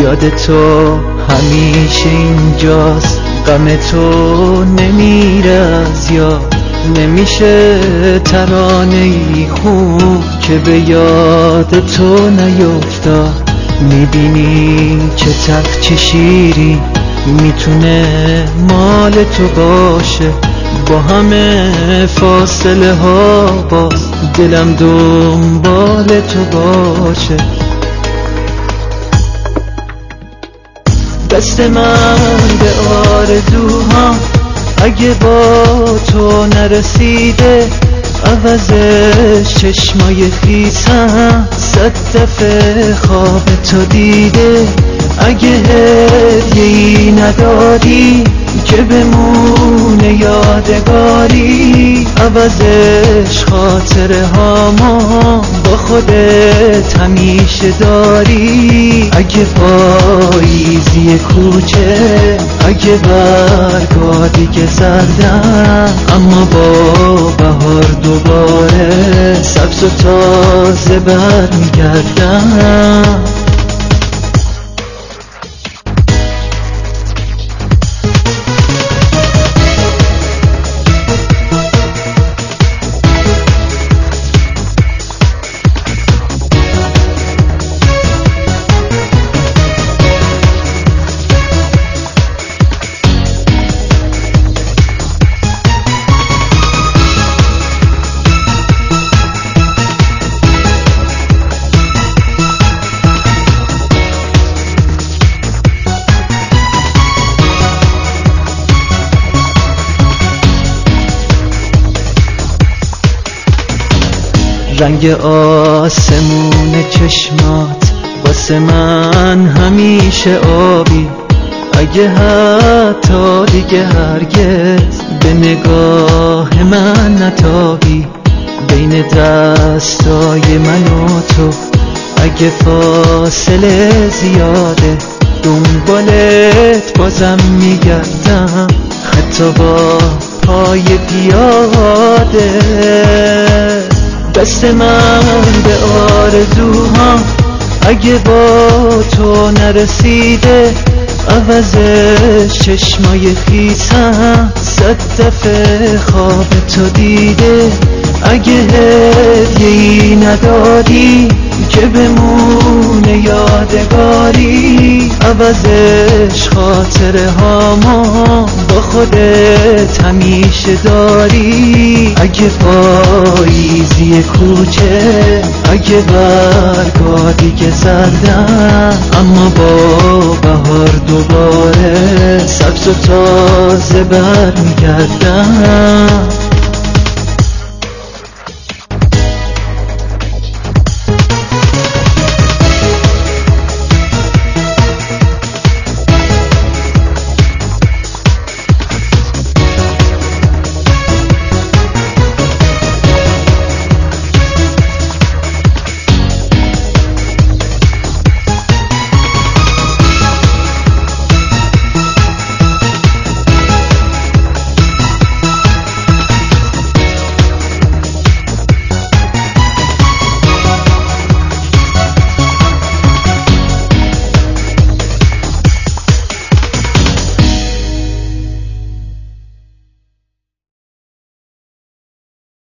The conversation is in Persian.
یاد تو همیشه اینجاست، غم تو نمیره از یاد. نمیشه ترانه‌ای خوب که به یاد تو نیفتاد. میبینی چه تلخ چه شیری میتونه مال تو باشه، با همه فاصله ها باز دلم دنبال تو باشه. دست من به آرزوها اگه با تو نرسیده، عوضش چشمای خیسم 100 دفعه خواب تو دیده. اگه هدیه‌ای نداری که بمونه یادگاری، عوضش خاطره هامو با خودت همیشه داری. اگه پاییزی کوچه، اگه برگا دیگه زردن، اما با بهار دوباره سبز و تازه برمیگردم. رنگ آسمون چشمات واسه من همیشه آبی. اگه حتی دیگه هرگز به نگاه من نتابی، بین دستای من و تو اگه فاصله زیاده، دنبالت بازم میگردم حتی با پای پیاده. دست من به آرزوها اگه با تو نرسیده، عوضش چشمای خیسم 100 دفعه خواب تو دیده. اگه هدیه‌ای ندادی که بمونه یادگاری، عوضش خاطره هامو با خودت همیشه داری. اگه پاییزی کوچه، اگه برگا دیگه زردن، اما با بهار دوباره سبز و تازه برمیگردم.